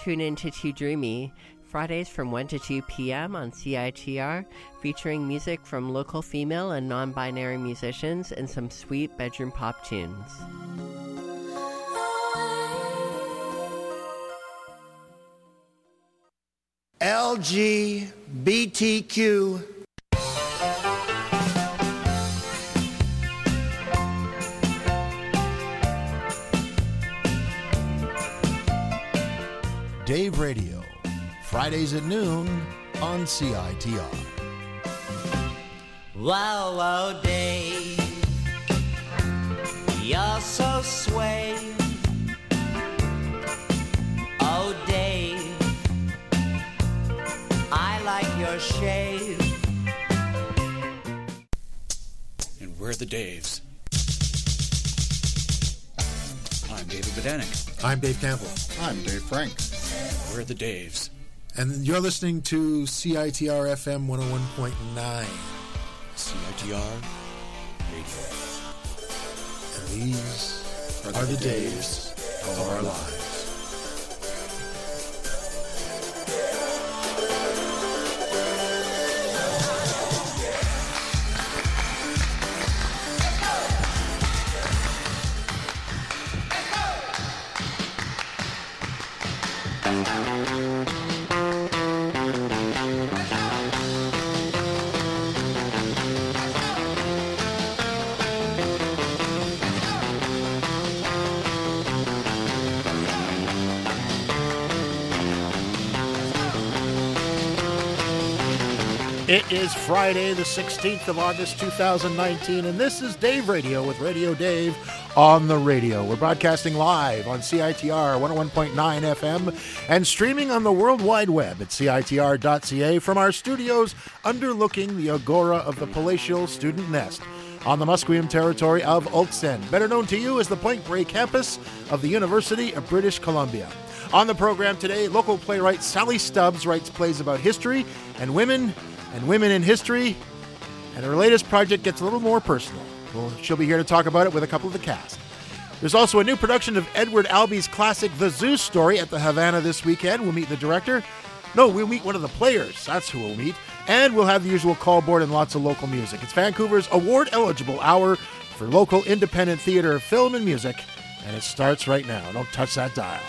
tune in to Too Dreamy, Fridays from 1 to 2 p.m. on CITR, featuring music from local female and non-binary musicians and some sweet bedroom pop tunes. LGBTQ. Dave Radio, Fridays at noon on CITR. Wow, wow, Dave, you're so sway. Oh, Dave, I like your shave. And we're the Daves. I'm David Bedanik. I'm Dave Campbell. I'm Dave Frank. We're the Daves. And you're listening to CITR FM 101.9. CITR Radio. And these are the days of our lives. It is Friday, the 16th of August, 2019, and this is Dave Radio with Radio Dave on the radio. We're broadcasting live on CITR 101.9 FM and streaming on the World Wide Web at CITR.ca from our studios underlooking the Agora of the Palatial Student Nest on the Musqueam territory of Ulsan, better known to you as the Point Grey campus of the University of British Columbia. On the program today, local playwright Sally Stubbs writes plays about history and women in history, and her latest project gets a little more personal. Well, she'll be here to talk about it with a couple of the cast. There's also a new production of Edward Albee's classic The Zeus Story at the Havana this weekend. We'll meet the director. No, we'll meet one of the players. That's who we'll meet. And we'll have the usual call board and lots of local music. It's Vancouver's award-eligible hour for local independent theater, film, and music, and it starts right now. Don't touch that dial.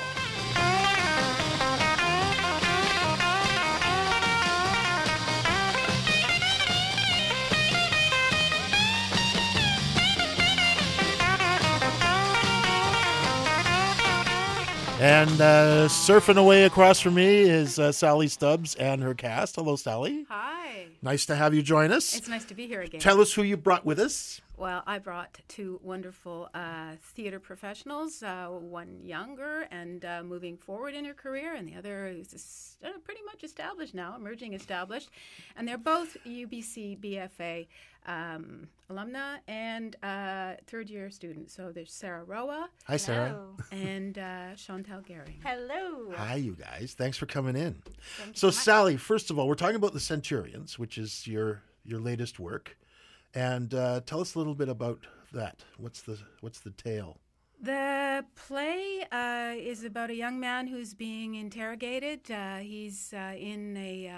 And surfing away across from me is Sally Stubbs and her cast. Hello, Sally. Hi. Nice to have you join us. It's nice to be here again. Tell us who you brought with us. Well, I brought two wonderful theater professionals, one younger and moving forward in her career, and the other is pretty much established now, emerging established. And they're both UBC BFA alumna and third-year students. So there's Sarah Roa. Hi, Sarah. And Chantal Gehring. Hello. Hi, you guys. Thanks for coming in. Thank you So, so much. Sally, first of all, we're talking about The Centurions, which is your latest work. And tell us a little bit about that. What's the tale? The play is about a young man who's being interrogated. He's in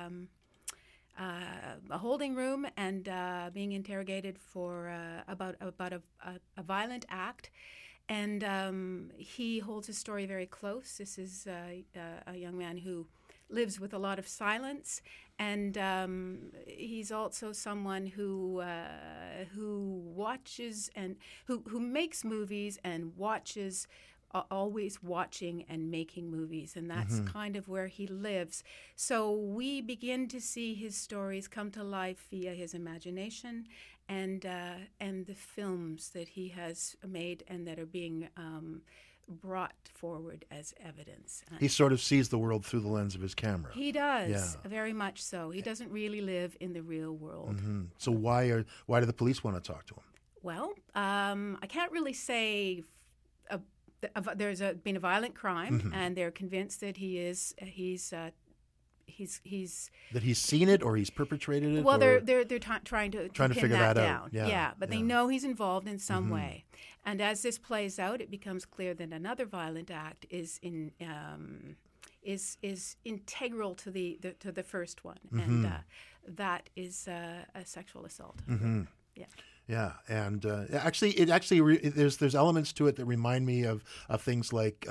a holding room and being interrogated for about a violent act. And he holds his story very close. This is a young man who lives with a lot of silence, and he's also someone who watches and who makes movies and watches, always watching and making movies, and that's kind of where he lives. So we begin to see his stories come to life via his imagination and the films that he has made and that are being brought forward as evidence. He sort of sees the world through the lens of his camera. He does, Yeah. very much so. He doesn't really live in the real world. So why do the police want to talk to him? Well, I can't really say. There's been a violent crime, and they're convinced that he's That he's seen it or he's perpetrated it? well, or... they're trying to Trying to pin figure that that down. out. Yeah, but they yeah. know he's involved in some way. And as this plays out, it becomes clear that another violent act is is integral to the first one, and that is a sexual assault. Yeah. Yeah, and there's elements to it that remind me of things like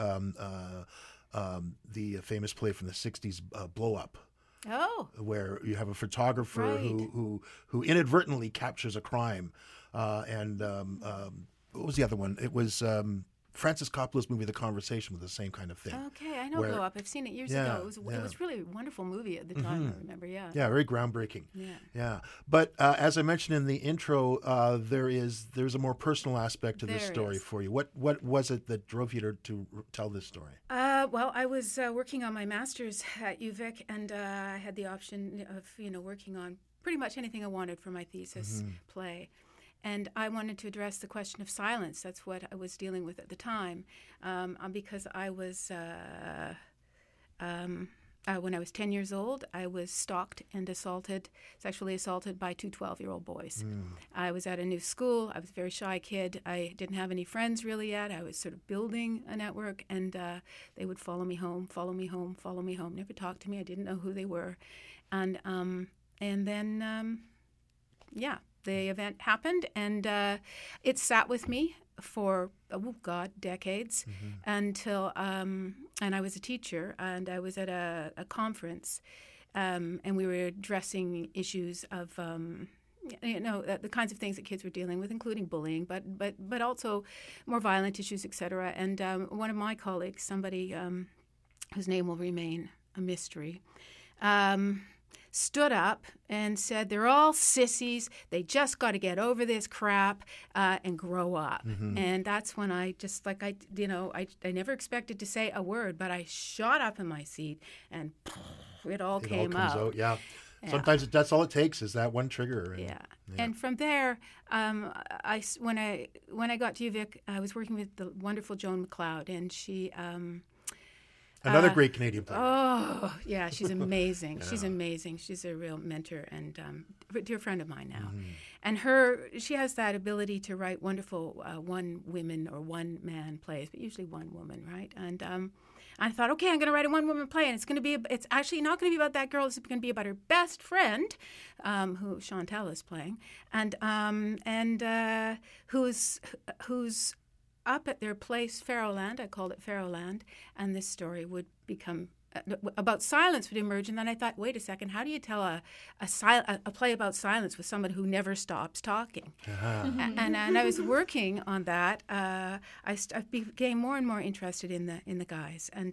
the famous play from the '60s, Blow Up. Oh. Where you have a photographer Right. who inadvertently captures a crime, and what was the other one? It was Francis Coppola's movie The Conversation with the same kind of thing. Okay, I know Blow Up. I've seen it years ago. It was really a wonderful movie at the time. I remember. Yeah. Yeah, very groundbreaking. Yeah. Yeah, but as I mentioned in the intro, there's a more personal aspect to this There story is. for you. What was it that drove you to tell this story? Well, I was working on my master's at UVic, and I had the option of working on pretty much anything I wanted for my thesis play. And I wanted to address the question of silence. That's what I was dealing with at the time, because I was, when I was 10 years old, I was stalked and sexually assaulted by two 12-year-old boys. I was at a new school. I was a very shy kid. I didn't have any friends really yet. I was sort of building a network, and they would follow me home, never talk to me. I didn't know who they were. And then, the event happened, and it sat with me for decades until and I was a teacher, and I was at a conference, and we were addressing issues of the kinds of things that kids were dealing with, including bullying, but also more violent issues, etc. And one of my colleagues, somebody whose name will remain a mystery, stood up and said, they're all sissies. They just got to get over this crap and grow up. And that's when I just, I never expected to say a word, but I shot up in my seat and it all came comes out. out. Yeah. Sometimes that's all it takes is that one trigger. And, And from there, when I got to UVic, I was working with the wonderful Joan McLeod, and she... Another great Canadian player. Oh, yeah, she's amazing. She's amazing. She's a real mentor and a dear friend of mine now. And she has that ability to write wonderful one-woman or one-man plays, but usually one woman, right? And I thought, okay, I'm going to write a one-woman play, and it's actually not going to be about that girl. It's going to be about her best friend, who Chantal is playing, and who's up at their place, Pharaohland. I called it Pharaohland, and this story would become about silence would emerge. And then I thought, wait a second, how do you tell a play about silence with someone who never stops talking? And I was working on that. I became more and more interested in the guys, and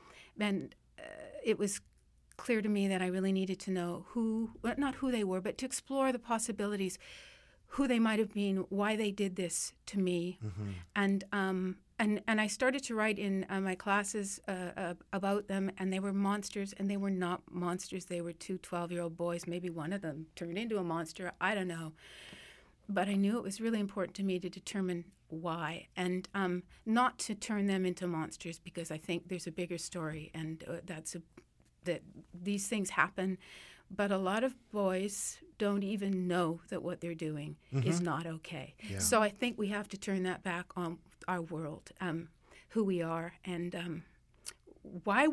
it was clear to me that I really needed to know not who they were, but to explore the possibilities. Who they might have been, why they did this to me, and I started to write in my classes about them, and they were monsters, and they were not monsters. They were two 12-year-old boys. Maybe one of them turned into a monster. I don't know, but I knew it was really important to me to determine why, and not to turn them into monsters, because I think there's a bigger story, and that these things happen. But a lot of boys don't even know that what they're doing is not okay. Yeah. So I think we have to turn that back on our world, who we are, and why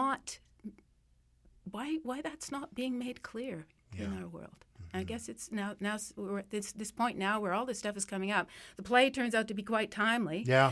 that's not being made clear in our world. I guess it's now we're at this point now where all this stuff is coming up. The play turns out to be quite timely. Yeah.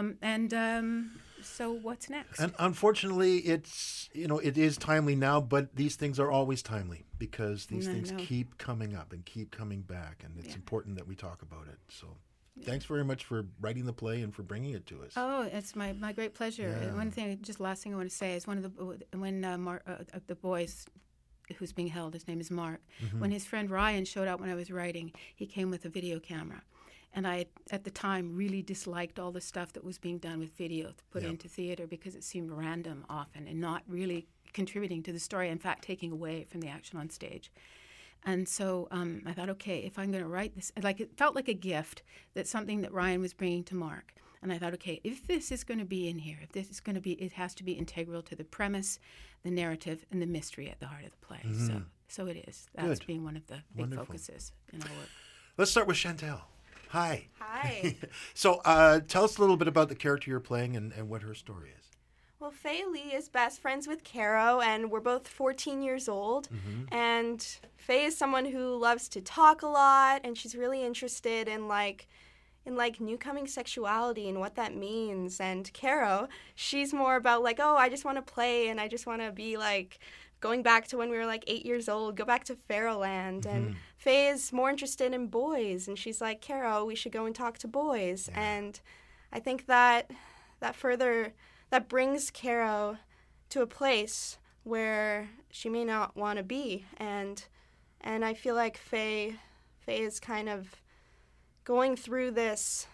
So what's next? And unfortunately, it is timely now, but these things are always timely because these things keep coming up and keep coming back, and it's important that we talk about it. So thanks very much for writing the play and for bringing it to us. Oh, it's my great pleasure. Yeah. Last thing I want to say is when the boys who's being held, his name is Mark, when his friend Ryan showed up when I was writing, he came with a video camera. And I, at the time, really disliked all the stuff that was being done with video put into theater because it seemed random often and not really contributing to the story, in fact, taking away from the action on stage. And so I thought, okay, if I'm going to write this, it felt like a gift, that's something that Ryan was bringing to Mark. And I thought, okay, if this is going to be in here, if this is going to be, it has to be integral to the premise, the narrative, and the mystery at the heart of the play. So it is. That's being one of the big focuses in our work. Let's start with Chantal. Hi. Hi. So tell us a little bit about the character you're playing and what her story is. Well, Faye Lee is best friends with Caro, and we're both 14 years old. And Faye is someone who loves to talk a lot, and she's really interested in newcoming sexuality and what that means. And Caro, she's more about like, oh, I just want to play, and I just want to be like going back to when we were like 8 years old, go back to Pharaohland. And Faye is more interested in boys, and she's like, Caro, we should go and talk to boys. And I think that brings Caro to a place where she may not want to be. And I feel like Faye is kind of going through this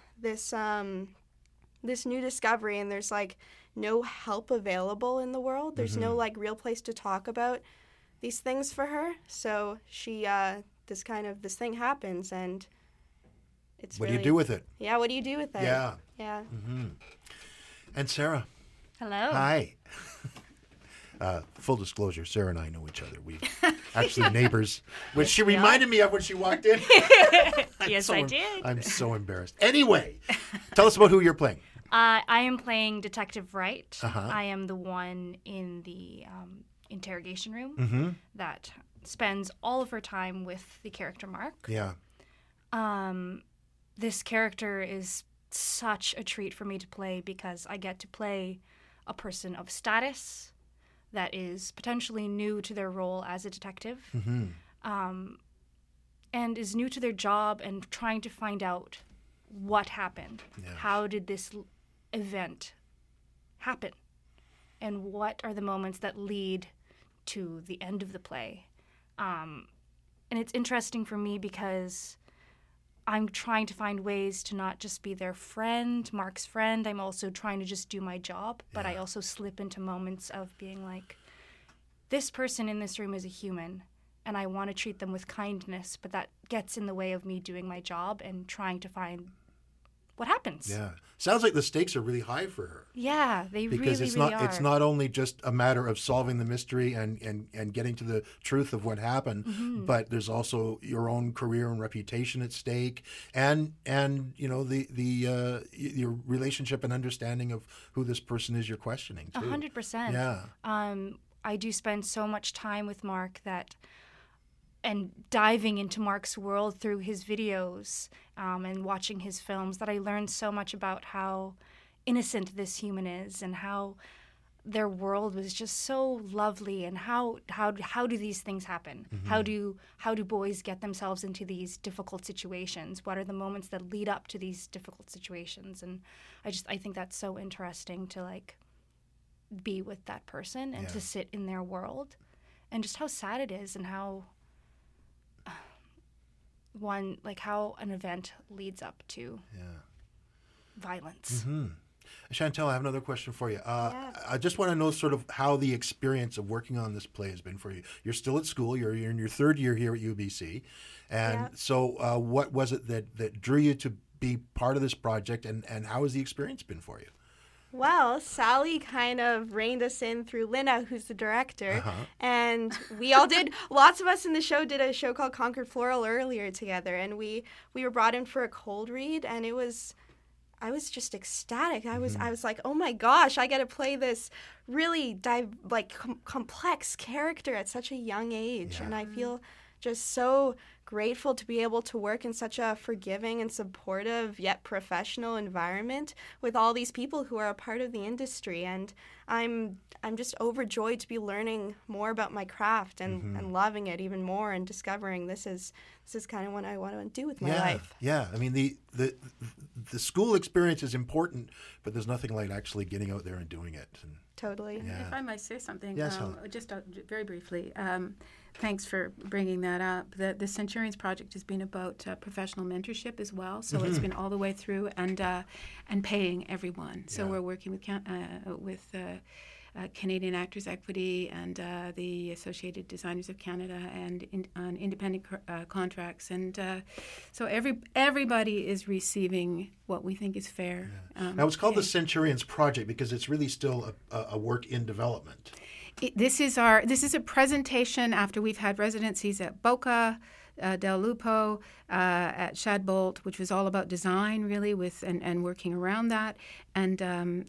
new discovery, and there's like no help available in the world. There's no like real place to talk about these things for her. So she this thing happens, and it's What do you do with it? Yeah, what do you do with it? Yeah. Yeah. And Sarah. Hello. Hi. Full disclosure, Sarah and I know each other. We've actually neighbors, which she reminded me of when she walked in. Yes, I did. I'm so embarrassed. Anyway, tell us about who you're playing. I am playing Detective Wright. I am the one in the interrogation room that spends all of her time with the character Mark. Yeah. This character is such a treat for me to play because I get to play a person of status that is potentially new to their role as a detective and is new to their job and trying to find out what happened. Yeah. How did this event happen? And what are the moments that lead to the end of the play? And it's interesting for me because I'm trying to find ways to not just be their friend, Mark's friend. I'm also trying to just do my job, but I also slip into moments of being like, this person in this room is a human, and I want to treat them with kindness, but that gets in the way of me doing my job and trying to find what happens. Yeah. Sounds like the stakes are really high for her. Yeah, they because really are. It's not only just a matter of solving the mystery and getting to the truth of what happened, but there's also your own career and reputation at stake, and you know your relationship and understanding of who this person is you're questioning too. 100%. Yeah. I do spend so much time with Mark and diving into Mark's world through his videos and watching his films that I learned so much about how innocent this human is and how their world was just so lovely and how do these things happen? How do boys get themselves into these difficult situations? What are the moments that lead up to these difficult situations? And I think that's so interesting to like be with that person and to sit in their world and just how sad it is and how how an event leads up to violence. Chantel, I have another question for you. I just want to know sort of how the experience of working on this play has been for you. You're still at school. You're in your third year here at UBC. And so what was it that drew you to be part of this project, and how has the experience been for you? Well, Sally kind of reined us in through Lina, who's the director, and we all did, lots of us in the show did a show called Concord Floral earlier together, and we were brought in for a cold read, and I was just ecstatic. I was like, oh my gosh, I get to play this really complex character at such a young age, and I feel just so grateful to be able to work in such a forgiving and supportive yet professional environment with all these people who are a part of the industry. And I'm just overjoyed to be learning more about my craft and loving it even more and discovering this is kind of what I want to do with my life. Yeah, I mean the school experience is important, but there's nothing like actually getting out there and doing it. And, totally. Yeah. If I might say something, yes, just very briefly. Thanks for bringing that up. The Centurions Project has been about professional mentorship as well. So it's been all the way through and paying everyone. So we're working with Canadian Actors Equity and the Associated Designers of Canada and on independent contracts. And so everybody is receiving what we think is fair. Now it's called the Centurions Project because it's really still a work in development. This is a presentation after we've had residencies at Boca, Del Lupo at Shadbolt, which was all about design, really, and working around that, and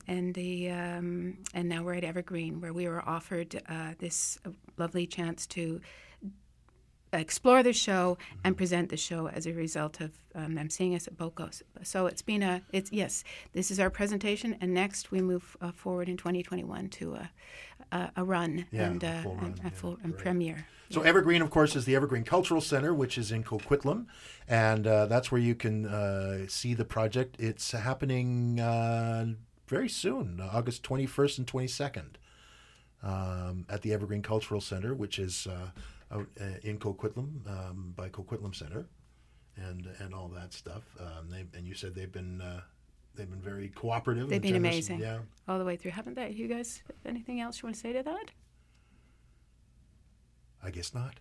now we're at Evergreen, where we were offered this lovely chance to explore the show and present the show as a result of them seeing us at BOCOS. So it's been yes, this is our presentation, and next we move forward in 2021 to a run and a full premiere. So Evergreen, of course, is the Evergreen Cultural Center, which is in Coquitlam, and that's where you can see the project. It's happening very soon, August 21st and 22nd, at the Evergreen Cultural Center, which is out in Coquitlam, by Coquitlam Center, and all that stuff. And you said they've been very cooperative. They've been amazing, yeah, all the way through, haven't they? You guys, anything else you want to say to that? I guess not.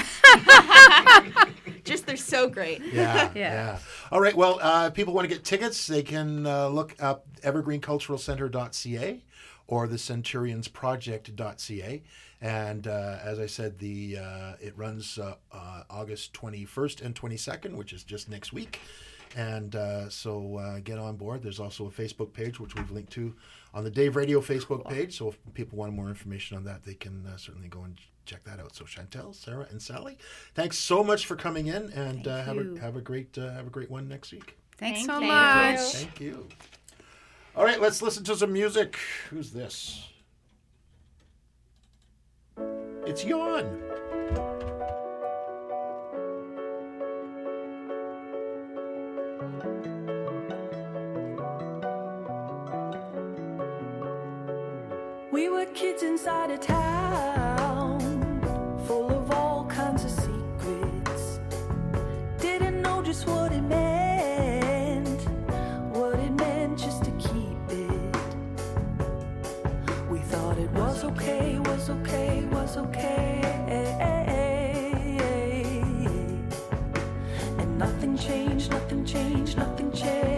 Just they're so great. Yeah. All right. Well, people want to get tickets. They can look up evergreenculturalcenter.ca or the centurionsproject.ca. And as I said, it runs August 21st and 22nd, which is just next week. And so get on board. There's also a Facebook page, which we've linked to on the Dave Radio Facebook page. So if people want more information on that, they can certainly go and check that out. So Chantel, Sarah, and Sally, thanks so much for coming in, and have a great one next week. Thanks so much. Thank you. All right, let's listen to some music. Who's this? It's Yawn. We were kids inside a town full of all kinds of secrets. Didn't know just what it meant just to keep it. We thought it was okay, was okay, was okay. And nothing changed, nothing changed, nothing changed.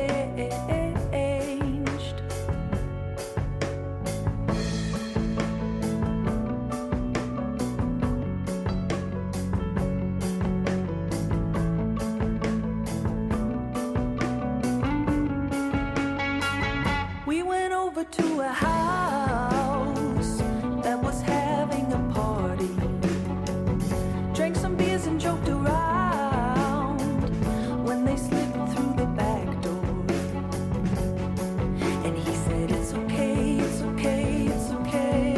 To a house that was having a party, drank some beers and joked around when they slipped through the back door. And he said, it's okay, it's okay, it's okay.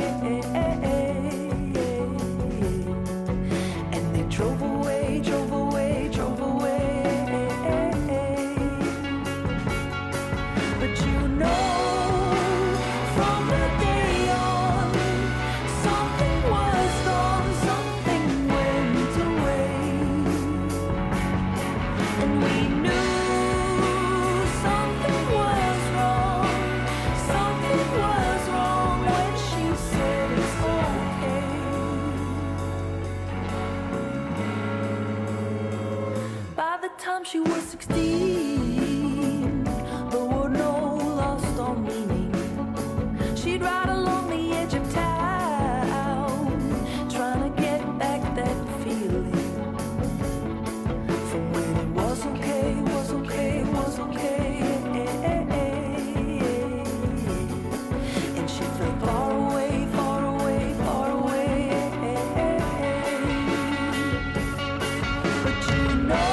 And they drove away, drove away, drove away. But you know, she was 16, the word no lost all meaning. She'd ride along the edge of town, trying to get back that feeling from when it was okay, was okay, was okay. And she felt far away, far away, far away. But you know,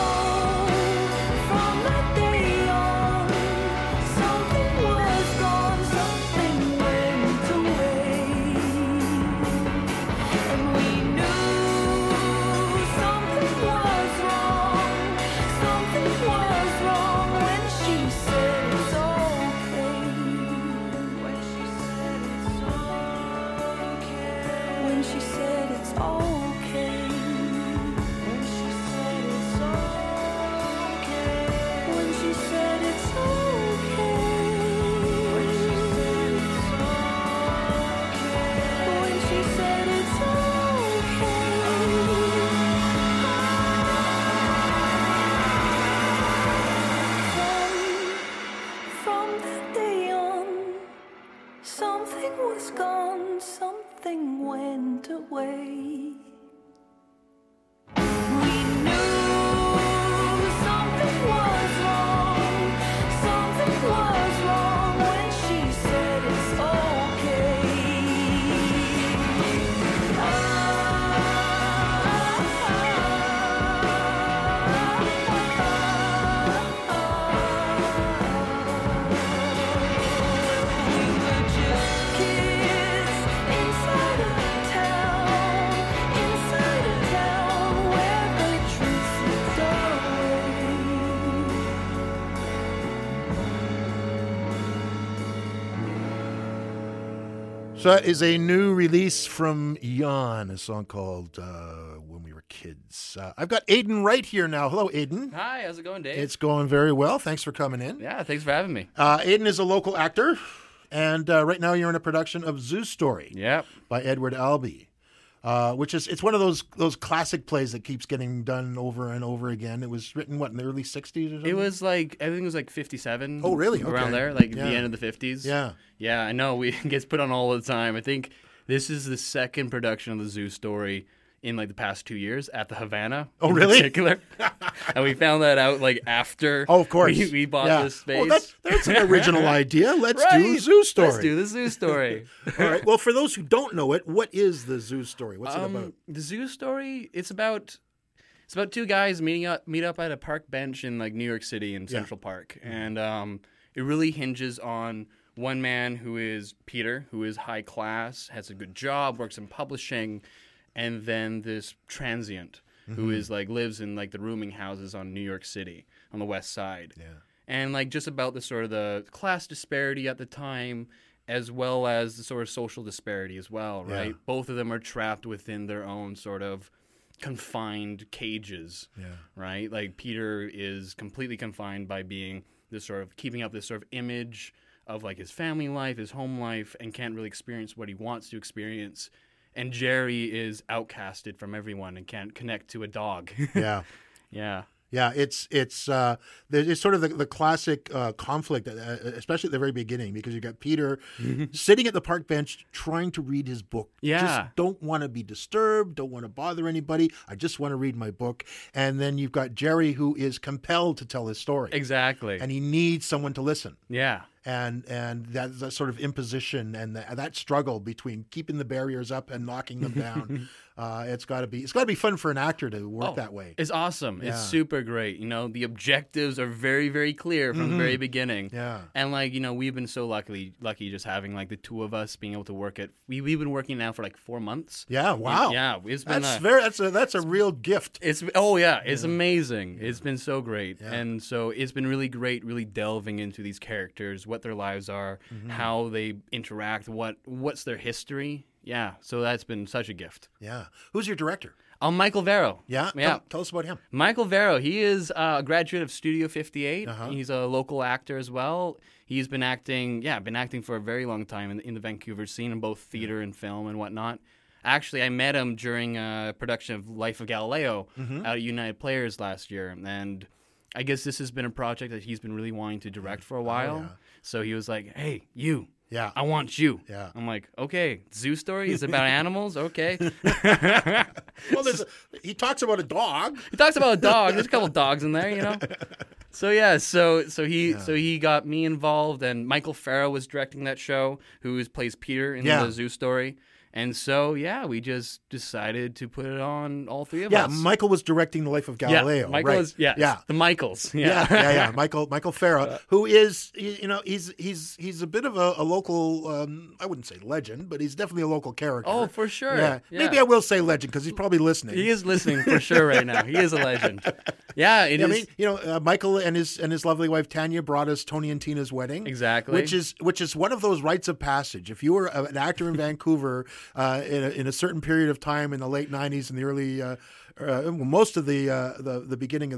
something went away. We knew So that is a new release from Jan, a song called When We Were Kids. I've got Aiden Wright here now. Hello, Aiden. Hi, how's it going, Dave? It's going very well. Thanks for coming in. Yeah, thanks for having me. Aiden is a local actor, and right now you're in a production of Zoo Story Yep. by Edward Albee. Which is, it's one of those classic plays that keeps getting done over and over again. It was written, what, in the early 60s or something? It was like, I think it was like 57. Oh, really? Around Okay. there, like Yeah. the end of the 50s. Yeah. Yeah, I know. It gets put on all the time. I think this is the second production of the Zoo Story in like the past 2 years at the Havana. Oh, in really? Particular. And we found that out like after Oh, of course. we bought Yeah. this space. Oh, that's an original idea. Let's do Right. Zoo Story. Let's do the Zoo Story. All right. Well, for those who don't know it, what is the Zoo Story? What's it about? The Zoo Story, it's about two guys meet up at a park bench in like New York City in Central Park, and it really hinges on one man who is Peter, who is high class, has a good job, works in publishing, and then this transient who is like lives in like the rooming houses on New York City on the West Side, and like just about the sort of the class disparity at the time, as well as the sort of social disparity as well, right? Yeah. Both of them are trapped within their own sort of confined cages, right? Like Peter is completely confined by being this sort of keeping up this sort of image of like his family life, his home life, and can't really experience what he wants to experience. And Jerry is outcasted from everyone and can't connect to a dog. Yeah. Yeah. Yeah, it's there's sort of the classic conflict, especially at the very beginning, because you got Peter sitting at the park bench trying to read his book. Yeah. Just don't want to be disturbed, don't want to bother anybody. I just want to read my book. And then you've got Jerry, who is compelled to tell his story. Exactly. And he needs someone to listen. Yeah. And that sort of imposition and that struggle between keeping the barriers up and knocking them down, it's got to be fun for an actor to work that way. It's awesome. Yeah. It's super great. You know, the objectives are very, very clear from the very beginning. Yeah. And like, you know, we've been so lucky just having like the two of us being able to work at. We've been working now for like 4 months. Yeah. Wow. Yeah. It's been that's a real gift. It's amazing. It's been so great. Yeah. And so it's been really great really delving into these characters, what their lives are, how they interact, what's their history. Yeah. So that's been such a gift. Yeah. Who's your director? Michael Vero. Yeah. Yeah. Tell us about him. Michael Vero, he is a graduate of Studio 58. Uh-huh. He's a local actor as well. He's been acting for a very long time in the Vancouver scene in both theater and film and whatnot. Actually, I met him during a production of Life of Galileo out at United Players last year, and I guess this has been a project that he's been really wanting to direct for a while. yeah. So he was like, "Hey, you." Yeah. I want you. Yeah. I'm like, okay, Zoo Story is about animals? Okay. Well, he talks about a dog. He talks about a dog. There's a couple dogs in there, you know. So yeah, so he got me involved, and Michael Farrow was directing that show, who plays Peter in the Zoo Story. And so, yeah, we just decided to put it on, all three of us. Yeah, Michael was directing The Life of Galileo. Yeah, Michael right. is, the Michaels. Yeah. Michael Farrow, who is, you know, he's a bit of a local, I wouldn't say legend, but he's definitely a local character. Oh, for sure. Yeah. Yeah. Maybe I will say legend because he's probably listening. He is listening for sure right now. He is a legend. Yeah, it is. I mean, you know, Michael and his lovely wife Tanya brought us Tony and Tina's wedding. Exactly. Which is one of those rites of passage. If you were an actor in Vancouver in a certain period of time in the late '90s and the early, most of the beginning of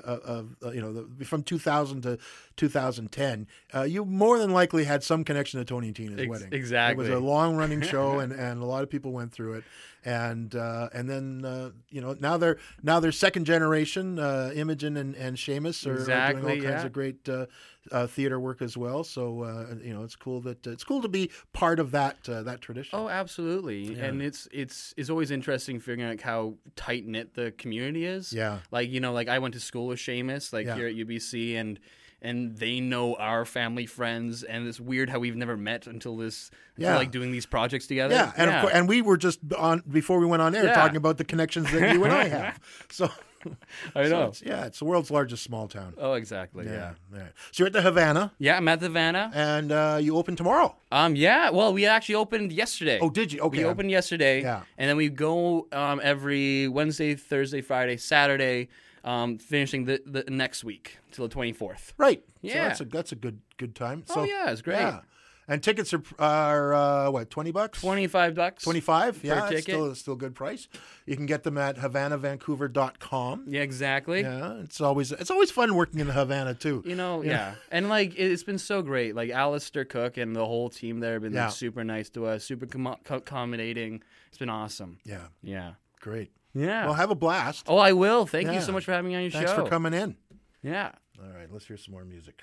from 2000 to 2010, you more than likely had some connection to Tony and Tina's wedding. Exactly. It was a long running show, and a lot of people went through it. And then now they're second generation. Imogen and Seamus are doing all kinds of great theater work as well. So it's cool to be part of that tradition. Oh, absolutely. Yeah. And it's always interesting figuring out how tight knit the community is. Yeah. Like I went to school with Seamus, here at UBC, and they know our family friends, and it's weird how we've never met until doing these projects together. Yeah, and of course, and we were just on before we went on air talking about the connections that you and I have. So I know. It's the world's largest small town. Oh, exactly. Yeah. So you're at the Havana. Yeah, I'm at the Havana, and you open tomorrow. Yeah. Well, we actually opened yesterday. Oh, did you? Okay. We opened yesterday. Yeah. And then we go every Wednesday, Thursday, Friday, Saturday. Finishing the next week till the 24th. Right. Yeah. So that's a good time. So, yeah, it's great. Yeah. And tickets are what, $20? $25. 25? Yeah, ticket. It's still a good price. You can get them at HavanaVancouver.com. Yeah, exactly. Yeah, it's always fun working in the Havana too. Yeah. And like it's been so great. Like Alistair Cook and the whole team there have been like, super nice to us, super accommodating. It's been awesome. Yeah. Yeah. Great. Yeah. Well, have a blast. Oh, I will. Thank you so much for having me on your Thanks show. for coming in. Yeah. All right, let's hear some more music.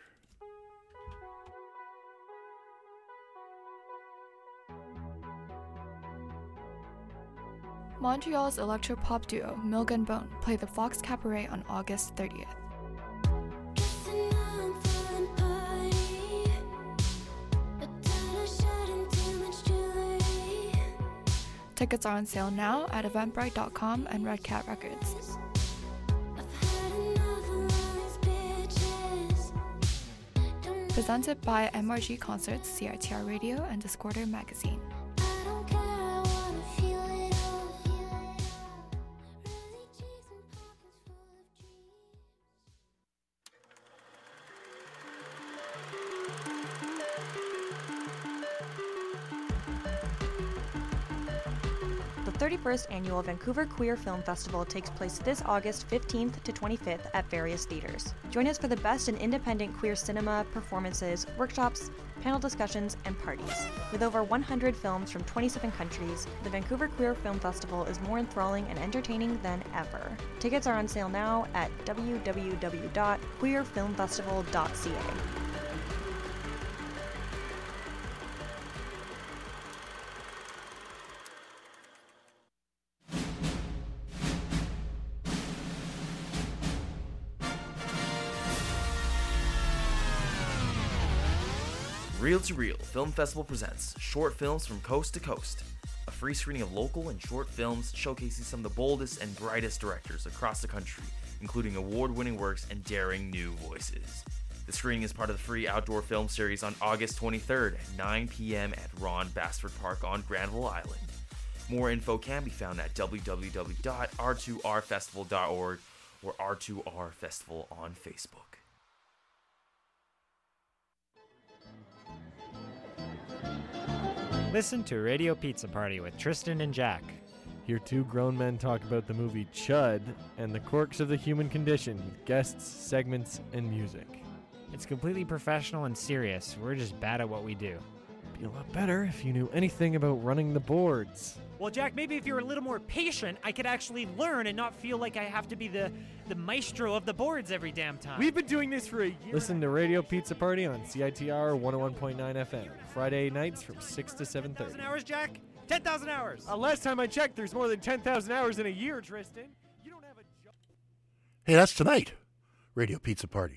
Montreal's electro-pop duo Milk and Bone play the Fox Cabaret on August 30th. Tickets are on sale now at eventbrite.com and Red Cat Records. Presented by MRG Concerts, CITR Radio, and Discorder Magazine. The 31st Annual Vancouver Queer Film Festival takes place this August 15th to 25th at various theaters. Join us for the best in independent queer cinema, performances, workshops, panel discussions, and parties. With over 100 films from 27 countries, the Vancouver Queer Film Festival is more enthralling and entertaining than ever. Tickets are on sale now at www.queerfilmfestival.ca. Reel to Reel Film Festival presents Short Films from Coast to Coast, a free screening of local and short films showcasing some of the boldest and brightest directors across the country, including award-winning works and daring new voices. The screening is part of the free outdoor film series on August 23rd at 9 p.m. at Ron Bassford Park on Granville Island. More info can be found at www.r2rfestival.org or R2R Festival on Facebook. Listen to Radio Pizza Party with Tristan and Jack. Hear two grown men talk about the movie Chud and the quirks of the human condition with guests, segments, and music. It's completely professional and serious. We're just bad at what we do. It'd be a lot better if you knew anything about running the boards. Well, Jack, maybe if you were a little more patient, I could actually learn and not feel like I have to be the maestro of the boards every damn time. We've been doing this for a year. Listen to Radio Pizza Party on CITR 101.9 FM, Friday nights from 6 to 7:30. 10,000 hours, Jack? 10,000 hours. Last time I checked, there's more than 10,000 hours in a year, Tristan. You don't have a job. Hey, that's tonight. Radio Pizza Party.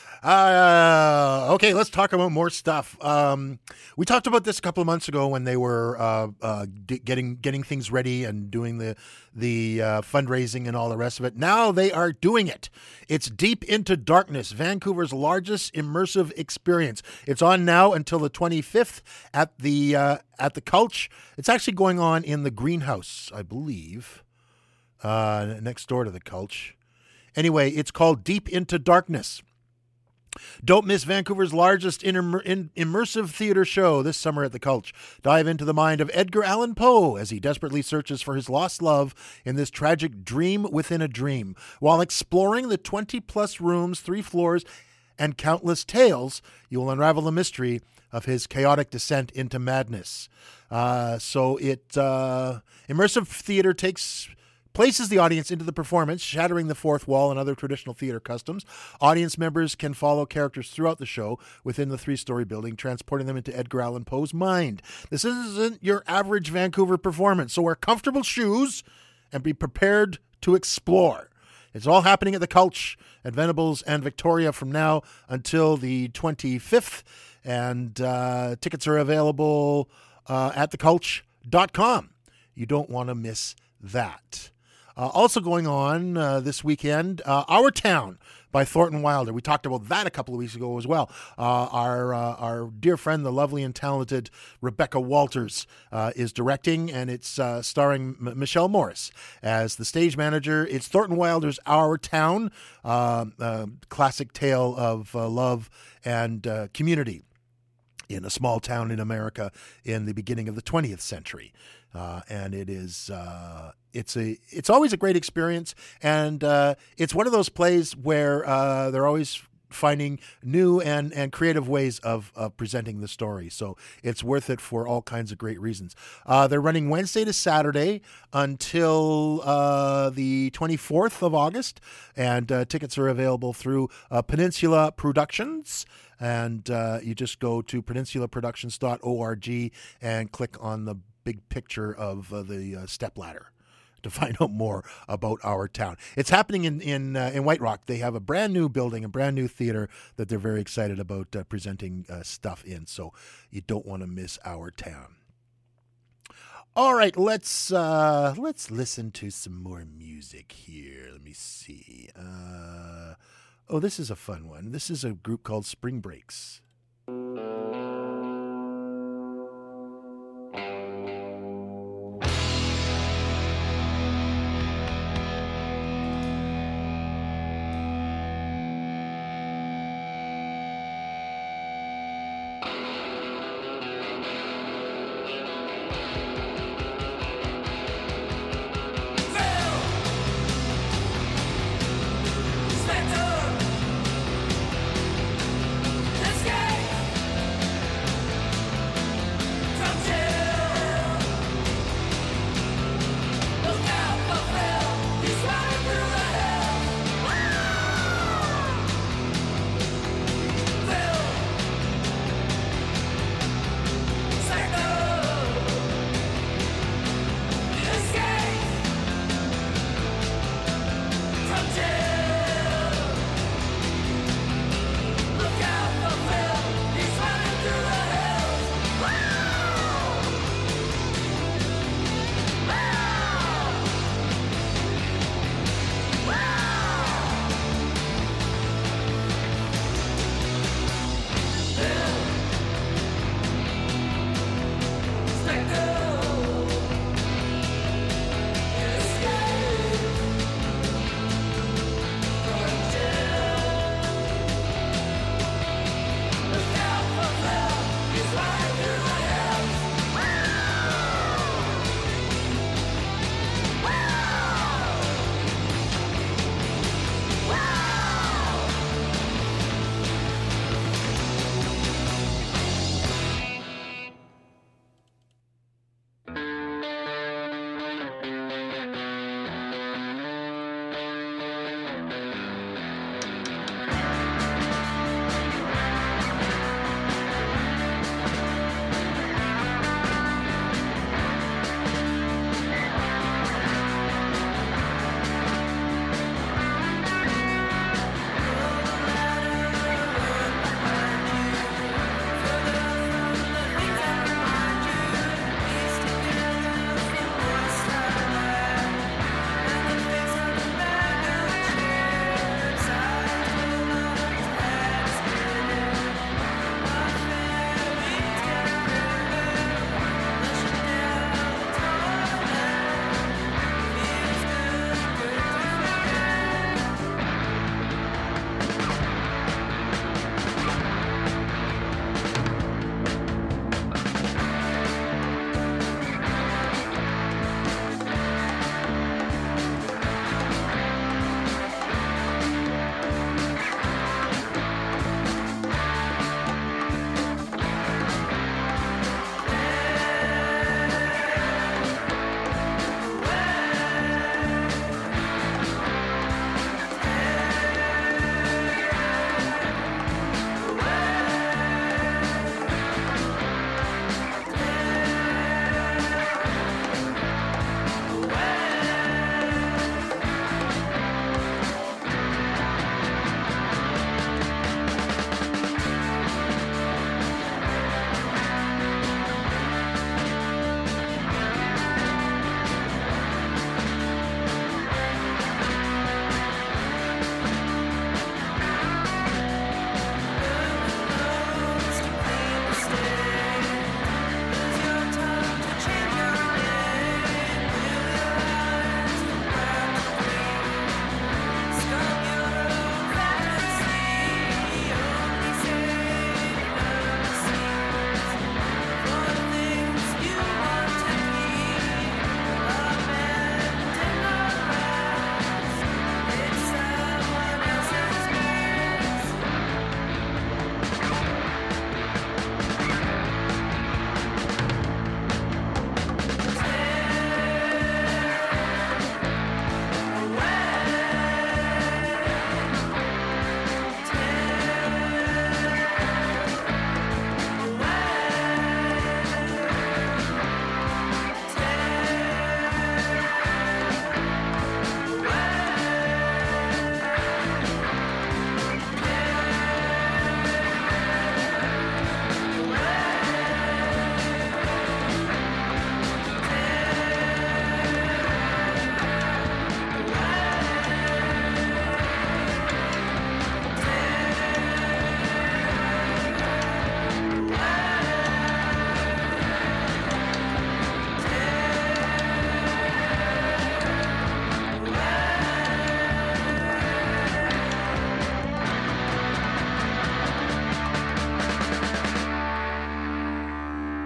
Okay, let's talk about more stuff. We talked about this a couple of months ago when they were getting things ready and doing the fundraising and all the rest of it. Now they are doing it. It's Deep Into Darkness, Vancouver's largest immersive experience. It's on now until the 25th at the Cultch. It's actually going on in the greenhouse, I believe, next door to the Cultch. Anyway, it's called Deep Into Darkness. Don't miss Vancouver's largest immersive theater show this summer at the Cultch. Dive into the mind of Edgar Allan Poe as he desperately searches for his lost love in this tragic dream within a dream. While exploring the 20-plus rooms, 3 floors, and countless tales, you will unravel the mystery of his chaotic descent into madness. Immersive theater places the audience into the performance, shattering the fourth wall and other traditional theater customs. Audience members can follow characters throughout the show within the 3-story building, transporting them into Edgar Allan Poe's mind. This isn't your average Vancouver performance, so wear comfortable shoes and be prepared to explore. It's all happening at the Cultch at Venables and Victoria from now until the 25th, and tickets are available at thecultch.com. You don't want to miss that. Also going on this weekend, Our Town by Thornton Wilder. We talked about that a couple of weeks ago as well. Our dear friend, the lovely and talented Rebecca Walters, is directing, and it's starring Michelle Morris as the stage manager. It's Thornton Wilder's Our Town, classic tale of love and community. in a small town in America in the beginning of the 20th century. And it is it's always a great experience, and it's one of those plays where they're always finding new and creative ways of presenting the story. So it's worth it for all kinds of great reasons. They're running Wednesday to Saturday until the 24th of August, and tickets are available through Peninsula Productions. And you just go to peninsulaproductions.org and click on the big picture of the stepladder to find out more about our town. It's happening in White Rock. They have a brand new building, a brand new theater that they're very excited about presenting stuff in. So you don't want to miss our town. All right, let's listen to some more music here. Let me see. Oh, this is a fun one. This is a group called Spring Breaks. Let's go!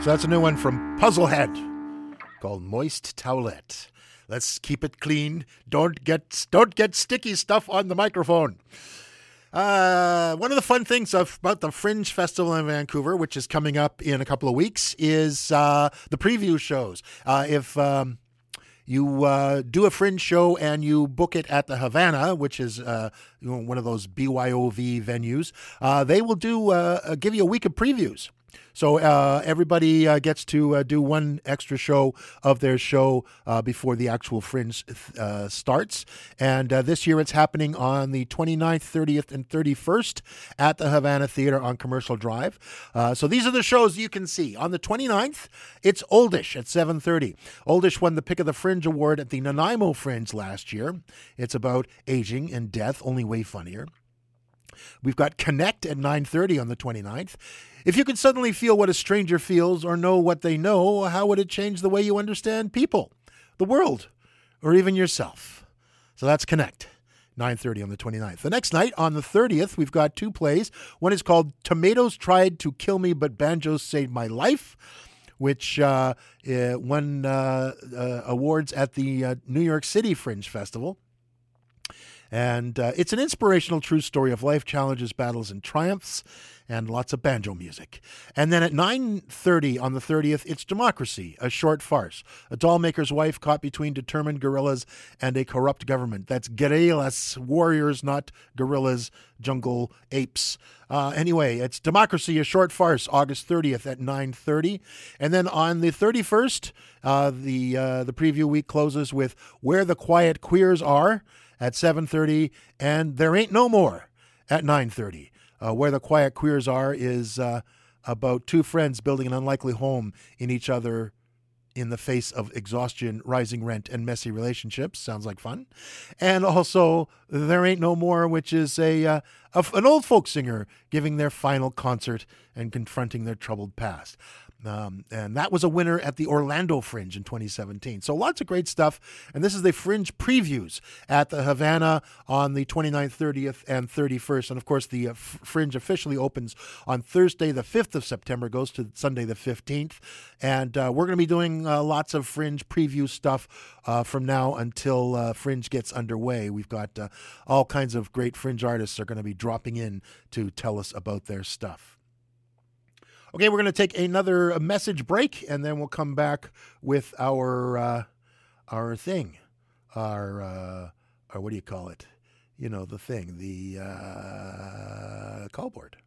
So that's a new one from Puzzlehead called Moist Towelette. Let's keep it clean. Don't get sticky stuff on the microphone. One of the fun things about the Fringe Festival in Vancouver, which is coming up in a couple of weeks, is the preview shows. If you do a Fringe show and you book it at the Havana, which is one of those BYOV venues, they will give you a week of previews. So everybody gets to do one extra show of their show before the actual Fringe starts. And this year it's happening on the 29th, 30th, and 31st at the Havana Theater on Commercial Drive. So these are the shows you can see. On the 29th, it's Oldish at 7:30. Oldish won the Pick of the Fringe Award at the Nanaimo Fringe last year. It's about aging and death, only way funnier. We've got Connect at 9:30 on the 29th. If you could suddenly feel what a stranger feels or know what they know, how would it change the way you understand people, the world, or even yourself? So that's Connect, 9:30 on the 29th. The next night, on the 30th, we've got two plays. One is called Tomatoes Tried to Kill Me, But Banjos Saved My Life, which won awards at the New York City Fringe Festival. And it's an inspirational true story of life, challenges, battles, and triumphs, and lots of banjo music. And then at 9:30 on the 30th, it's Democracy, a short farce. A doll maker's wife caught between determined guerrillas and a corrupt government. That's guerrillas, warriors, not gorillas, jungle apes. Anyway, it's Democracy, a short farce, August 30th at 9:30. And then on the 31st, the preview week closes with Where the Quiet Queers Are at 7:30, and There Ain't No More at 9:30. Where the Quiet Queers Are is about two friends building an unlikely home in each other in the face of exhaustion, rising rent, and messy relationships. Sounds like fun. And also There Ain't No More, which is an old folk singer giving their final concert and confronting their troubled past. And that was a winner at the Orlando Fringe in 2017. So lots of great stuff. And this is the Fringe previews at the Havana on the 29th, 30th, and 31st. And of course, the Fringe officially opens on Thursday, the 5th of September, goes to Sunday, the 15th. And we're going to be doing lots of Fringe preview stuff from now until Fringe gets underway. We've got all kinds of great Fringe artists are going to be dropping in to tell us about their stuff. Okay, we're going to take another message break, and then we'll come back with our thing, our what do you call it? You know, the thing, the call board.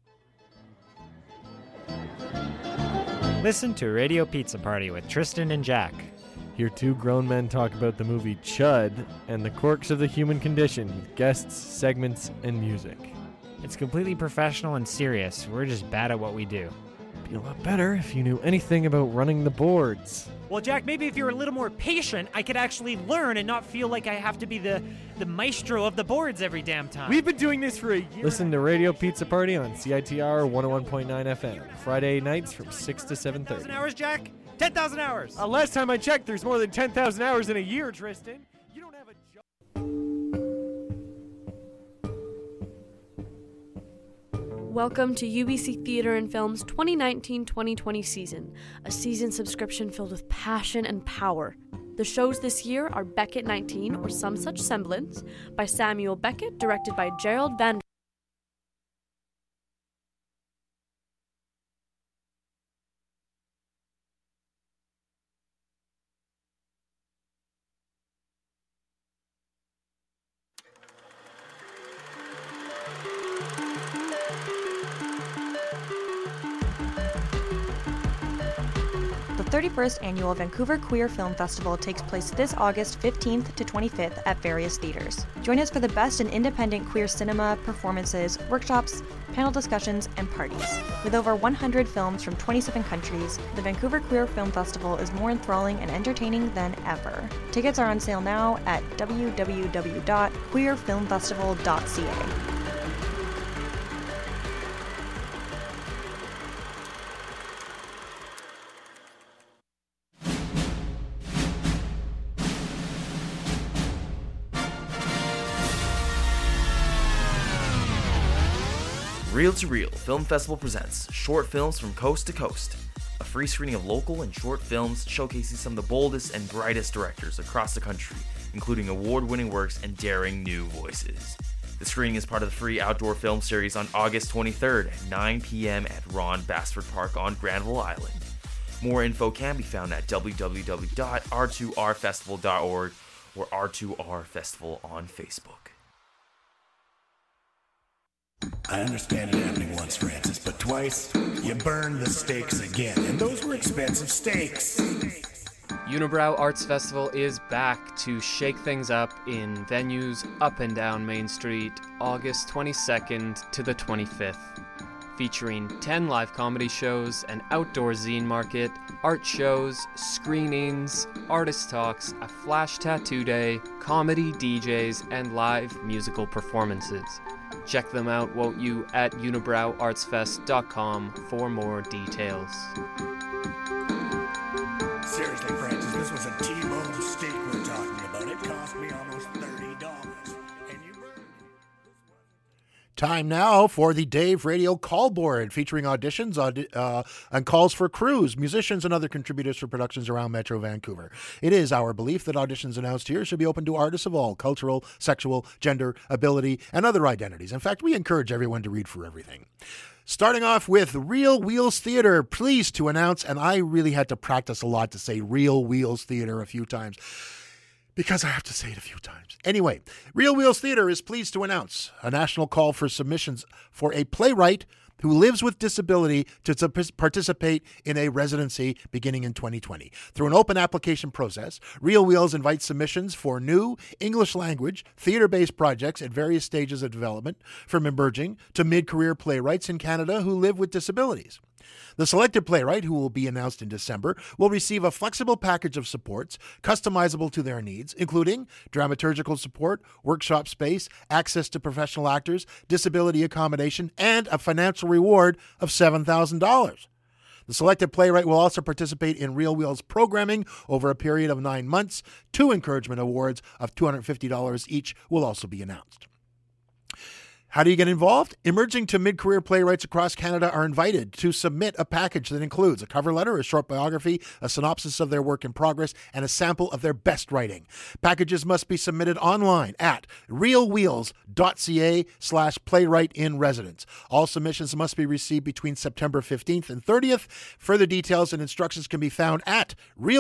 Listen to Radio Pizza Party with Tristan and Jack. Hear two grown men talk about the movie Chud and the quirks of the human condition with guests, segments, and music. It's completely professional and serious. We're just bad at what we do. Be a lot better if you knew anything about running the boards. Well, Jack, maybe if you were a little more patient, I could actually learn and not feel like I have to be the maestro of the boards every damn time. We've been doing this for a year. Listen to Radio Pizza Party on CITR 101.9 FM, Friday nights from 6 to 7:30. 10,000 hours, Jack? 10,000 hours. Last time I checked, there's more than 10,000 hours in a year, Tristan. You don't have a job. Welcome to UBC Theatre and Film's 2019-2020 season, a season subscription filled with passion and power. The shows this year are Beckett 19, or Some Such Semblance, by Samuel Beckett, directed by Gerald Van. The 31st Annual Vancouver Queer Film Festival takes place this August 15th to 25th at various theaters. Join us for the best in independent queer cinema, performances, workshops, panel discussions, and parties. With over 100 films from 27 countries, the Vancouver Queer Film Festival is more enthralling and entertaining than ever. Tickets are on sale now at www.queerfilmfestival.ca. Reel to Reel Film Festival presents Short Films from Coast to Coast, a free screening of local and short films showcasing some of the boldest and brightest directors across the country, including award-winning works and daring new voices. The screening is part of the free outdoor film series on August 23rd at 9 p.m. at Ron Bassford Park on Granville Island. More info can be found at www.r2rfestival.org or R2R Festival on Facebook. I understand it happening once, Francis, but twice, you burned the stakes again, and those were expensive stakes. Unibrow Arts Festival is back to shake things up in venues up and down Main Street, August 22nd to the 25th. Featuring 10 live comedy shows, an outdoor zine market, art shows, screenings, artist talks, a flash tattoo day, comedy, DJs, and live musical performances. Check them out, won't you, at unibrowartsfest.com for more details. Seriously, Francis, this was a T-bone steak we're talking about. It cost me almost $30. And you burned it. Time now for the Dave Radio Call Board, featuring auditions and calls for crews, musicians, and other contributors for productions around Metro Vancouver. It is our belief that auditions announced here should be open to artists of all cultural, sexual, gender, ability, and other identities. In fact, we encourage everyone to read for everything. Starting off with Real Wheels Theatre, pleased to announce, and I really had to practice a lot to say Real Wheels Theatre a few times, because I have to say it a few times. Anyway, Real Wheels Theatre is pleased to announce a national call for submissions for a playwright who lives with disability to participate in a residency beginning in 2020. Through an open application process, Real Wheels invites submissions for new English language, theatre-based projects at various stages of development, from emerging to mid-career playwrights in Canada who live with disabilities. The selected playwright, who will be announced in December, will receive a flexible package of supports customizable to their needs, including dramaturgical support, workshop space, access to professional actors, disability accommodation, and a financial reward of $7,000. The selected playwright will also participate in Real Wheels programming over a period of 9 months. 2 encouragement awards of $250 each will also be announced. How do you get involved? Emerging to mid-career playwrights across Canada are invited to submit a package that includes a cover letter, a short biography, a synopsis of their work in progress, and a sample of their best writing. Packages must be submitted online at realwheels.ca/playwright-in-residence. All submissions must be received between September 15th and 30th. Further details and instructions can be found at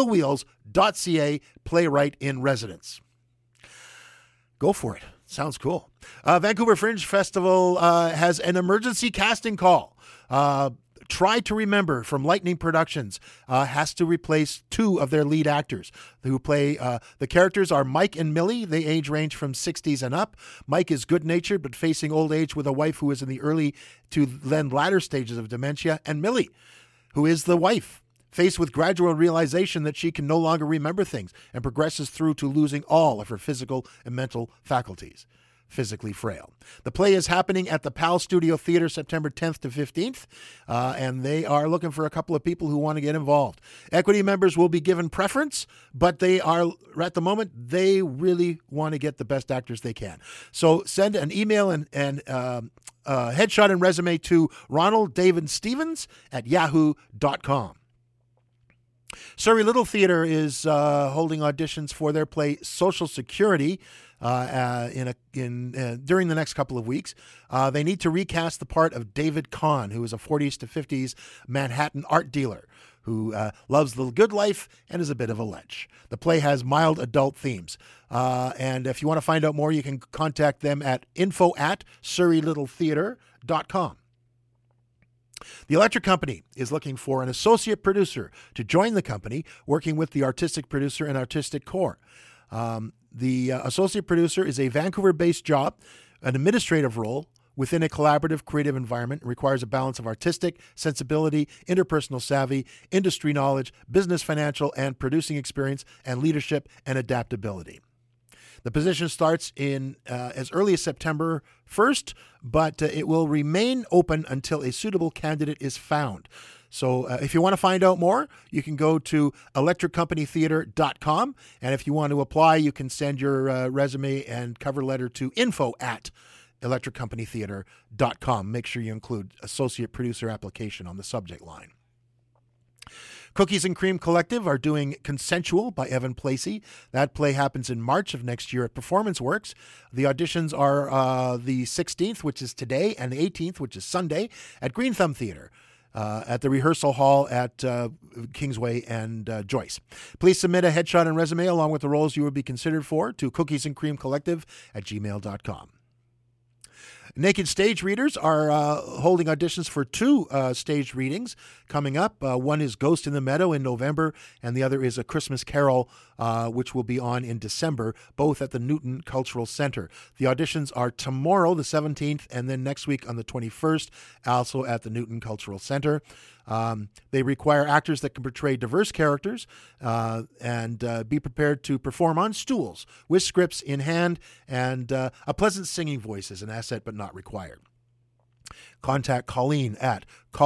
realwheels.ca/playwright-in-residence. Go for it. Sounds cool. Vancouver Fringe Festival has an emergency casting call. Try to Remember from Lightning Productions has to replace 2 of their lead actors who play. The characters are Mike and Millie. They age range from 60s and up. Mike is good-natured but facing old age with a wife who is in the early to then latter stages of dementia. And Millie, who is the wife, faced with gradual realization that she can no longer remember things and progresses through to losing all of her physical and mental faculties. Physically frail. The play is happening at the PAL Studio Theatre September 10th to 15th, and they are looking for a couple of people who want to get involved. Equity members will be given preference, but they are, at the moment, they really want to get the best actors they can. So send an email and headshot and resume to Ronald David Stevens at yahoo.com. Surrey Little Theatre is holding auditions for their play Social Security during the next couple of weeks. They need to recast the part of David Kahn, who is a 40s to 50s Manhattan art dealer who loves the good life and is a bit of a lech. The play has mild adult themes. And if you want to find out more, you can contact them at info@surreylittletheatre.com. The Electric Company is looking for an associate producer to join the company, working with the artistic producer and artistic core. The associate producer is a Vancouver-based job, an administrative role within a collaborative, creative environment. It requires a balance of artistic sensibility, interpersonal savvy, industry knowledge, business, financial, and producing experience, and leadership and adaptability. The position starts in as early as September 1st, but it will remain open until a suitable candidate is found. So if you want to find out more, you can go to electriccompanytheater.com. And if you want to apply, you can send your resume and cover letter to info@electriccompanytheater.com. Make sure you include associate producer application on the subject line. Cookies and Cream Collective are doing Consensual by Evan Placey. That play happens in March of next year at Performance Works. The auditions are the 16th, which is today, and the 18th, which is Sunday, at Green Thumb Theatre. At the rehearsal hall at Kingsway and Joyce. Please submit a headshot and resume along with the roles you would be considered for to cookiesandcreamcollective@gmail.com. Naked Stage Readers are holding auditions for 2 stage readings coming up. One is Ghost in the Meadow in November, and the other is A Christmas Carol, which will be on in December, both at the Newton Cultural Center. The auditions are tomorrow, the 17th, and then next week on the 21st, also at the Newton Cultural Center. They require actors that can portray diverse characters and be prepared to perform on stools with scripts in hand, and a pleasant singing voice is an asset but not required. Contact Colleen at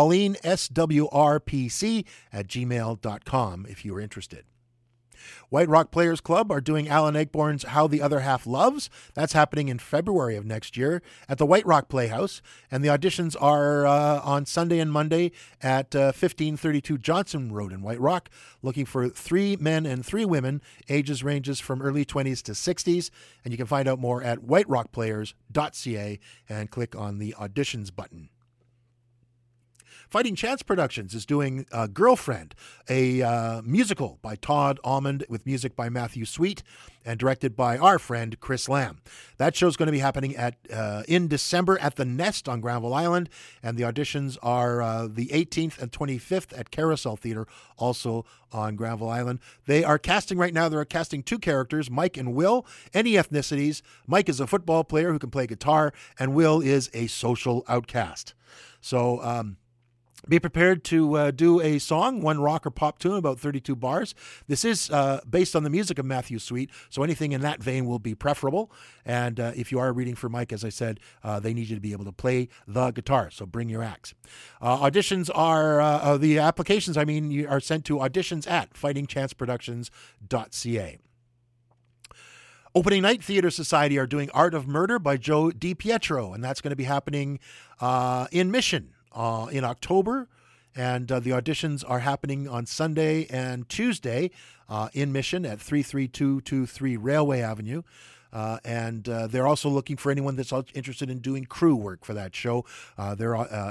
colleenswrpc@gmail.com if you are interested. White Rock Players Club are doing Alan Ayckbourn's How the Other Half Loves. That's happening in February of next year at the White Rock Playhouse. And the auditions are on Sunday and Monday at 1532 Johnson Road in White Rock, looking for 3 men and 3 women, ages ranges from early 20s to 60s. And you can find out more at whiterockplayers.ca and click on the auditions button. Fighting Chance Productions is doing Girlfriend, a musical by Todd Almond with music by Matthew Sweet and directed by our friend Chris Lamb. That show's going to be happening in December at the Nest on Granville Island, and the auditions are the 18th and 25th at Carousel Theatre, also on Granville Island. They are casting right now. They're casting 2 characters, Mike and Will, any ethnicities. Mike is a football player who can play guitar, and Will is a social outcast. So, be prepared to do a song, 1 rock or pop tune, about 32 bars. This is based on the music of Matthew Sweet, so anything in that vein will be preferable. And if you are reading for Mike, as I said, they need you to be able to play the guitar, so bring your axe. Auditions are, the applications, are sent to auditions at fightingchanceproductions.ca. Opening Night Theatre Society are doing Art of Murder by Joe DiPietro, and that's going to be happening in Mission in October, and the auditions are happening on Sunday and Tuesday in Mission at 33223 Railway Avenue. And they're also looking for anyone that's interested in doing crew work for that show. Their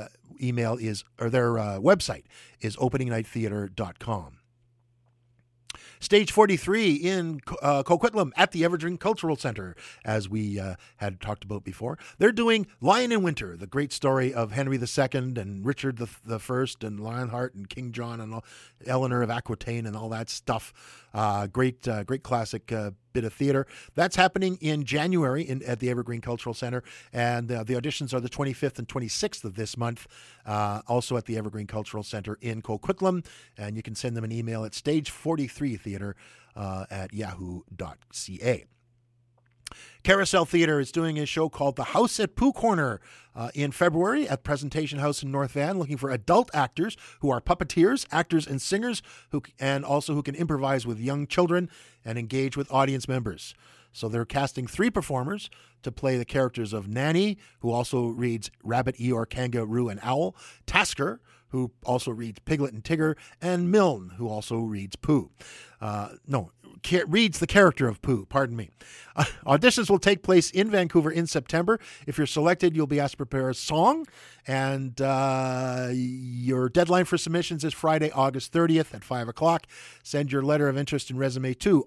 website is openingnighttheatre.com. Stage 43 in Coquitlam at the Evergreen Cultural Center, as we had talked about before. They're doing Lion in Winter, the great story of Henry II and Richard the First and Lionheart and King John and Eleanor of Aquitaine and all that stuff. Great classic bit of theater. That's happening in January at the Evergreen Cultural Center, and the auditions are the 25th and 26th of this month, also at the Evergreen Cultural Center in Coquitlam, and you can send them an email at stage43theater at yahoo.ca. Carousel Theatre is doing a show called The House at Pooh Corner in February at Presentation House in North Van, looking for adult actors who are puppeteers, actors, and singers who can improvise with young children and engage with audience members. So they're casting 3 performers to play the characters of Nanny, who also reads Rabbit, Eeyore, Kangaroo, and Owl, Tasker, who also reads Piglet and Tigger, and Milne, who also reads Pooh. Reads the character of Pooh, pardon me. Auditions will take place in Vancouver in September. If you're selected, you'll be asked to prepare a song, and your deadline for submissions is Friday, August 30th at 5 o'clock. Send your letter of interest and resume to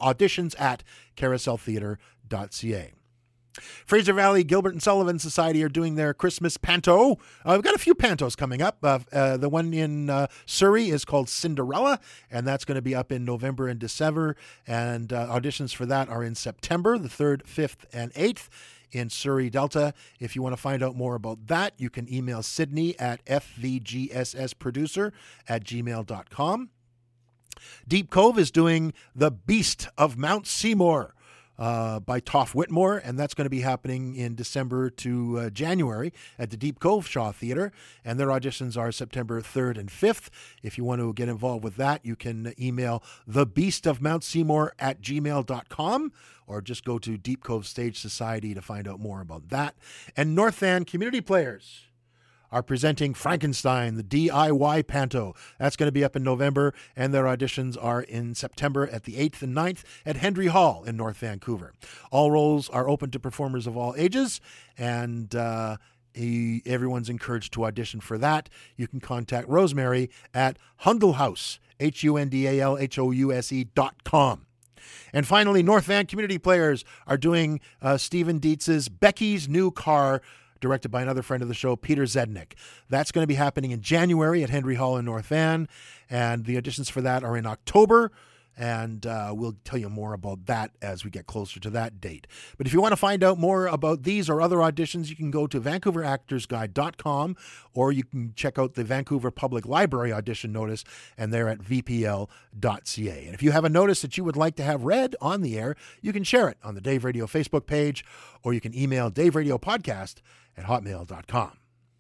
auditions@carouseltheatre.ca. Fraser Valley Gilbert and Sullivan Society are doing their Christmas panto. We've got a few pantos coming up. The one in Surrey is called Cinderella, and that's going to be up in November and December. And auditions for that are in September, the 3rd, 5th, and 8th in Surrey Delta. If you want to find out more about that, you can email Sydney at fvgssproducer@gmail.com. Deep Cove is doing The Beast of Mount Seymour by Toff Whitmore, and that's going to be happening in December to January at the Deep Cove Shaw Theatre, and their auditions are September 3rd and 5th. If you want to get involved with that, you can email thebeastofmountseymour@gmail.com, or just go to Deep Cove Stage Society to find out more about that. And North Van Community Players are presenting Frankenstein, the DIY Panto. That's going to be up in November, and their auditions are in September at the 8th and 9th at Hendry Hall in North Vancouver. All roles are open to performers of all ages, and everyone's encouraged to audition for that. You can contact Rosemary at Hundalhouse, HUNDALHOUSE.com. And finally, North Van Community Players are doing Stephen Dietz's Becky's New Car, directed by another friend of the show, Peter Zednick. That's going to be happening in January at Hendry Hall in North Van, and the auditions for that are in October, and we'll tell you more about that as we get closer to that date. But if you want to find out more about these or other auditions, you can go to VancouverActorsGuide.com, or you can check out the Vancouver Public Library audition notice, and they're at vpl.ca. And if you have a notice that you would like to have read on the air, you can share it on the Dave Radio Facebook page, or you can email daveradiopodcast@hotmail.com.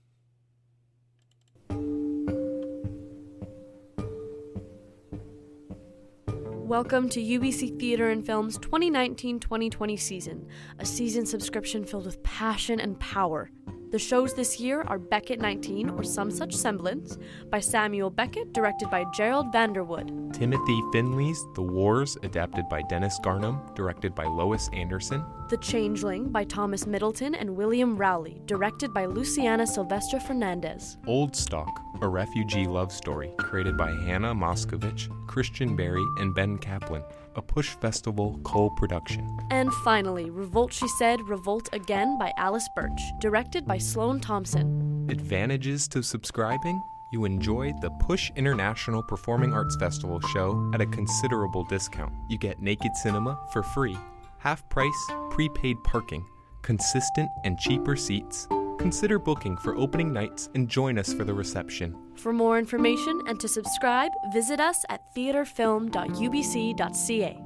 Welcome to UBC Theatre and Film's 2019-2020 season, a season subscription filled with passion and power. The shows this year are Beckett 19, or Some Such Semblance, by Samuel Beckett, directed by Gerald Vanderwood. Timothy Finley's The Wars, adapted by Dennis Garnham, directed by Lois Anderson. The Changeling, by Thomas Middleton and William Rowley, directed by Luciana Silvestre Fernandez. Old Stock, a refugee love story, created by Hannah Moscovich, Christian Berry, and Ben Kaplan. A Push Festival co-production. And finally, Revolt She Said, Revolt Again by Alice Birch, directed by Sloan Thompson. Advantages to subscribing? You enjoy the Push International Performing Arts Festival show at a considerable discount. You get naked cinema for free, half price prepaid parking, consistent and cheaper seats. Consider booking for opening nights and join us for the reception. For more information and to subscribe, visit us at theatrefilm.ubc.ca.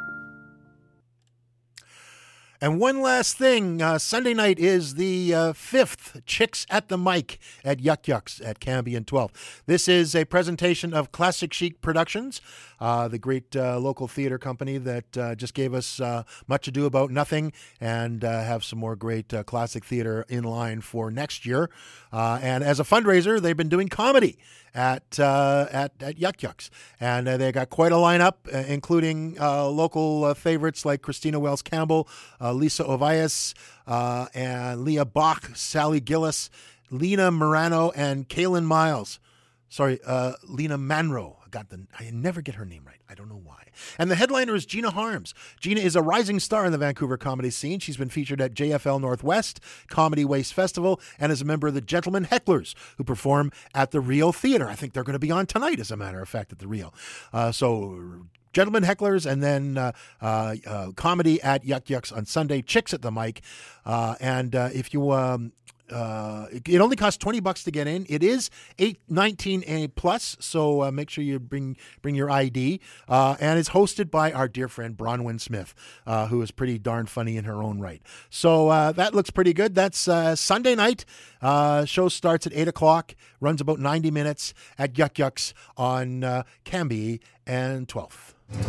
And one last thing, Sunday night is the 5th Chicks at the Mic at Yuck Yucks at Cambie and 12th. This is a presentation of Classic Chic Productions, the great local theater company that just gave us Much Ado About Nothing, and have some more great classic theater in line for next year. And as a fundraiser, they've been doing comedy at Yuck Yucks. And they got quite a lineup, including local favorites like Christina Wells Campbell, Lisa Ovias, and Leah Bach, Sally Gillis, Lena Morano, and Kaylin Miles. Sorry, Lena Manro. I never get her name right. I don't know why. And the headliner is Gina Harms. Gina is a rising star in the Vancouver comedy scene. She's been featured at JFL Northwest, Comedy Waste Festival, and is a member of the Gentlemen Hecklers, who perform at the Real Theater. I think they're going to be on tonight, as a matter of fact, at the Real. So Gentlemen Hecklers, and then comedy at Yuck Yucks on Sunday, Chicks at the Mic. And if you... it only costs $20 to get in. It is 19A plus, so make sure you bring your ID. And it's hosted by our dear friend Bronwyn Smith, who is pretty darn funny in her own right. So that looks pretty good. That's Sunday night. Show starts at 8 o'clock, runs about 90 minutes at Yuck Yucks on Cambie and 12th.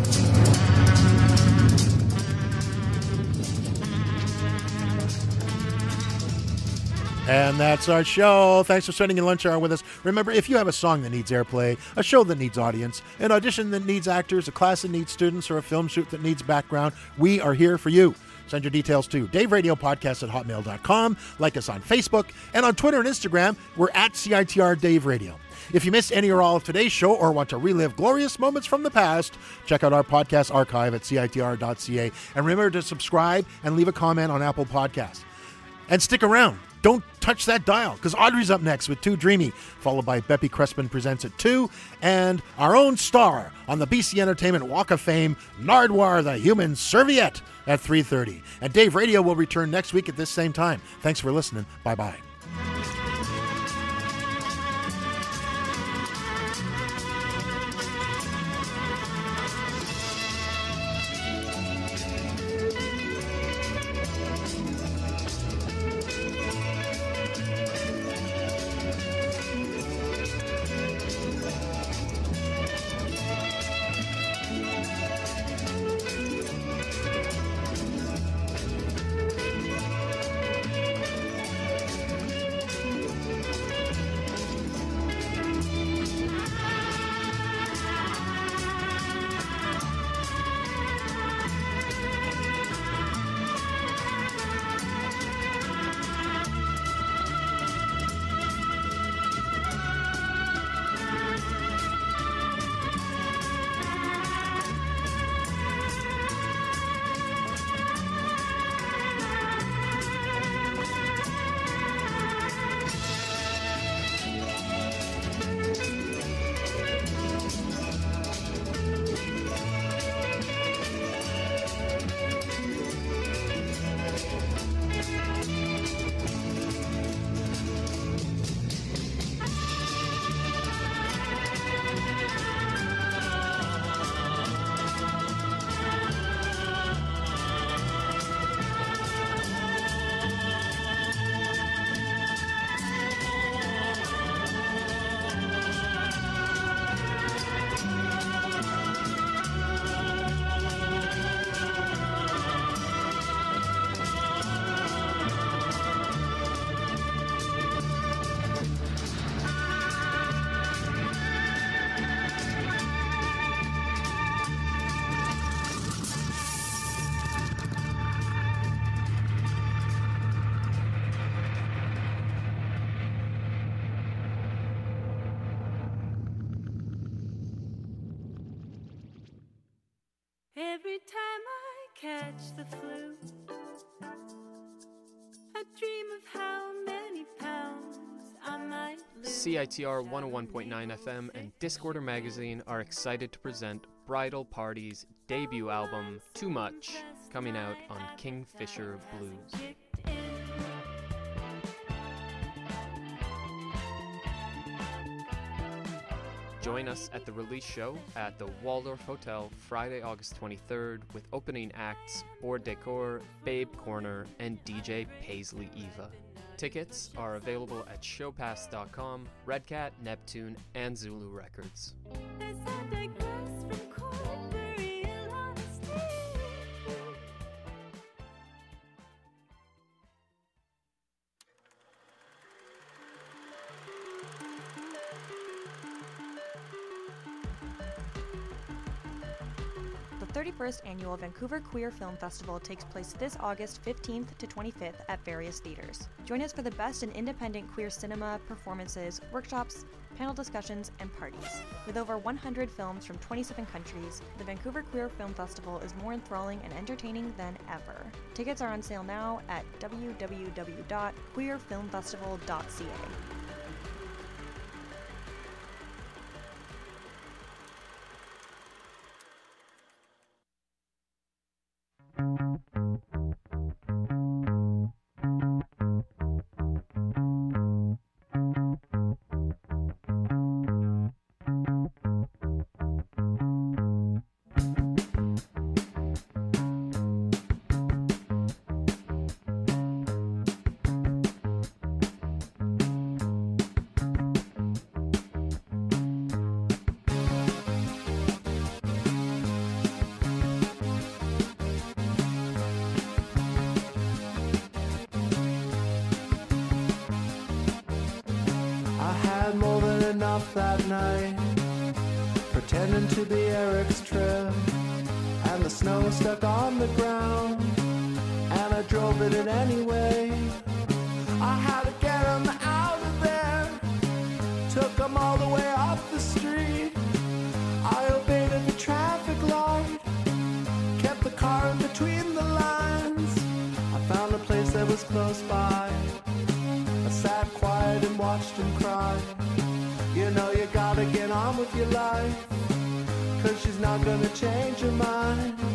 And that's our show. Thanks for spending your lunch hour with us. Remember, if you have a song that needs airplay, a show that needs audience, an audition that needs actors, a class that needs students, or a film shoot that needs background, we are here for you. Send your details to daveradiopodcast@hotmail.com. Like us on Facebook, and on Twitter and Instagram, we're at CITR Dave Radio. If you missed any or all of today's show or want to relive glorious moments from the past, check out our podcast archive at CITR.ca. And remember to subscribe and leave a comment on Apple Podcasts. And stick around. Don't touch that dial, because Audrey's up next with Too Dreamy, followed by Beppy Crespin Presents at 2, and our own star on the BC Entertainment Walk of Fame, Nardwar the Human Serviette, at 3:30. And Dave Radio will return next week at this same time. Thanks for listening. Bye-bye. Every time I catch the flu, I dream of how many pounds I might lose. CITR 101.9 FM and Discorder Magazine are excited to present Bridal Party's debut album, Too Much, coming out on Kingfisher Blues. Join us at the release show at the Waldorf Hotel Friday, August 23rd with opening acts Board Decor, Babe Corner, and DJ Paisley Eva. Tickets are available at showpass.com, Red Cat, Neptune, and Zulu Records. As I digress from corporeal honesty. The 31st Annual Vancouver Queer Film Festival takes place this August 15th to 25th at various theaters. Join us for the best in independent queer cinema, performances, workshops, panel discussions, and parties. With over 100 films from 27 countries, the Vancouver Queer Film Festival is more enthralling and entertaining than ever. Tickets are on sale now at www.queerfilmfestival.ca. That night, pretending to be Eric's trip, and the snow stuck on the ground, and I drove it in anyway. I had to get him out of there, took him all the way up the street. I obeyed the traffic light, kept the car in between the lines. I found a place that was close by, I sat quiet and watched him cry. You know you gotta get on with your life, 'cause she's not gonna change her mind.